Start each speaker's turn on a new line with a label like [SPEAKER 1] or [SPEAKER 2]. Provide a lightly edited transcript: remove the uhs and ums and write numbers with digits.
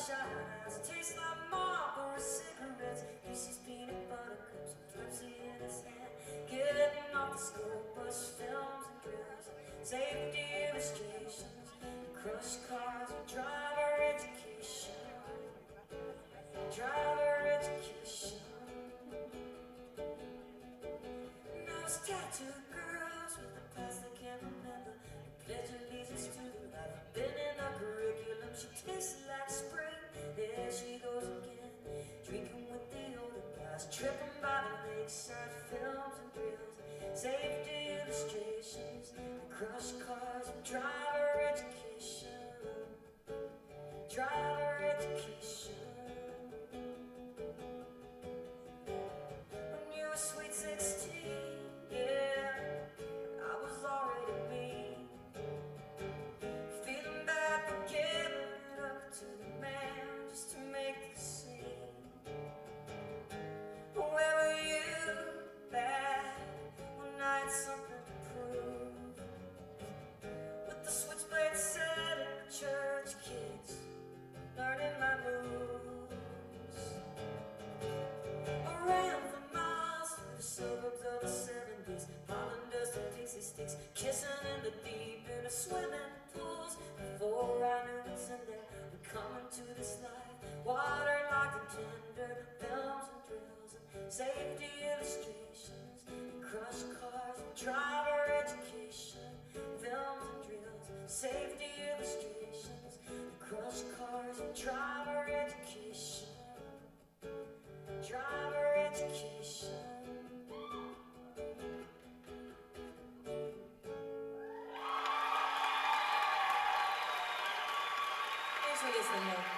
[SPEAKER 1] shot eyes, taste like Marlboro cigarettes. He sees peanut butter cups and Pepsi in his hand. Getting off the school bus, films and drills, safety illustrations, crush cars and driver education. Driver education. Those tattooed girls with the past they can't remember. Pledge allegiance to the life been in her curriculum. She tastes like spring. There she goes again, drinking with the older guys, tripping by the lakeside, films and thrills, safety illustrations, crush cars and driver education. Driver education. When you were sweet 16, yeah, I was already me. Feeling bad for giving it up to the man just to make the scene. Where were you back when I had something to prove? With the switchblade set in the church, kids learning my moves. I ran for miles through the suburbs of the 70s, pollen dust and pixie sticks, kissing in the deep in the swimming pools. Before I knew what's in there, we come into this life, water like the tender, films and drills, and safety illustrations, and crush cars and driver education, films and drills, safety illustrations, and crush cars and driver education. Driver education. Thanks for listening.